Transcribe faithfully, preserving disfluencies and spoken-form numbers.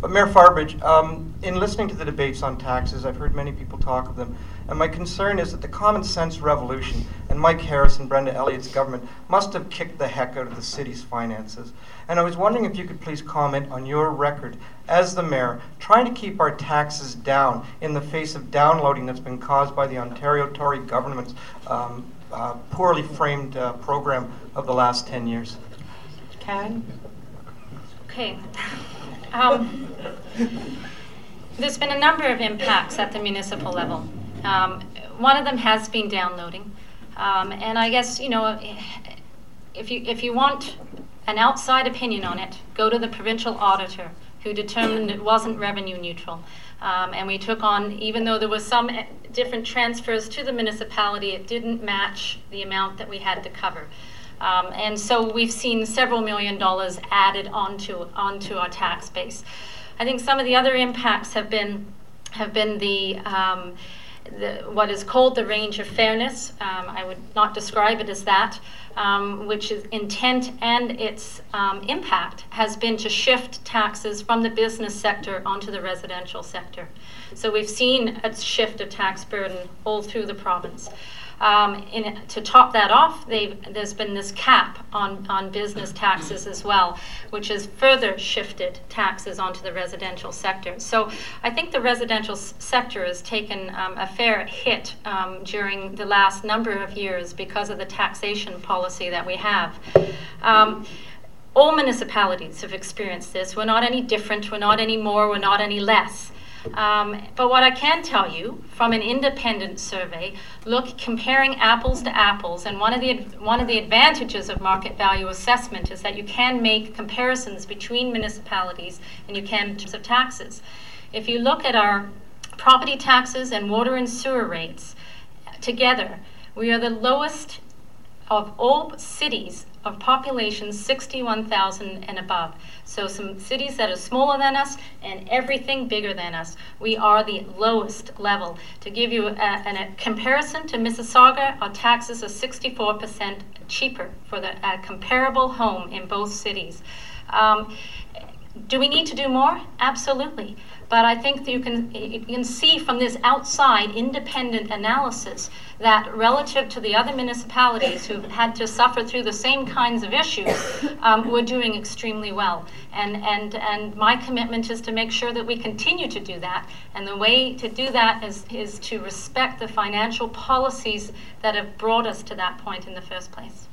But Mayor Farbridge, um, in listening to the debates on taxes, I've heard many people talk of them, and my concern is that the common sense revolution and Mike Harris and Brenda Elliott's government must have kicked the heck out of the city's finances. And I was wondering if you could please comment on your record as the mayor, trying to keep our taxes down in the face of downloading that's been caused by the Ontario Tory government's um, uh, poorly framed uh, program of the last ten years. Karen? Okay. Um, there's been a number of impacts at the municipal level. Um, one of them has been downloading. Um, and I guess, you know, if you, if you want an outside opinion on it, go to the provincial auditor who determined it wasn't revenue neutral. Um, and we took on, even though there was some different transfers to the municipality, it didn't match the amount that we had to cover. Um, and so we've seen several million dollars added onto onto our tax base. I think some of the other impacts have been have been the, um, the what is called the range of fairness. Um, I would not describe it as that, um, which is intent and its um, impact has been to shift taxes from the business sector onto the residential sector. So we've seen a shift of tax burden all through the province. Um, in, to top that off, there's been this cap on, on business taxes as well, which has further shifted taxes onto the residential sector. So I think the residential s sector has taken um, a fair hit um, during the last number of years because of the taxation policy that we have. Um, all municipalities have experienced this. We're not any different, we're not any more, we're not any less. Um, but what I can tell you from an independent survey, look, comparing apples to apples, and one of the one of the advantages of market value assessment is that you can make comparisons between municipalities and you can in terms of taxes. If you look at our property taxes and water and sewer rates together, we are the lowest of all cities of population sixty-one thousand and above. So some cities that are smaller than us and everything bigger than us. We are the lowest level. To give you a, a, a comparison to Mississauga, our taxes are sixty-four percent cheaper for the a comparable home in both cities. Um, do we need to do more? Absolutely. But I think that you can, you can see from this outside independent analysis that relative to the other municipalities who've had to suffer through the same kinds of issues, um, we're doing extremely well. And, and, and my commitment is to make sure that we continue to do that. And the way to do that is, is to respect the financial policies that have brought us to that point in the first place.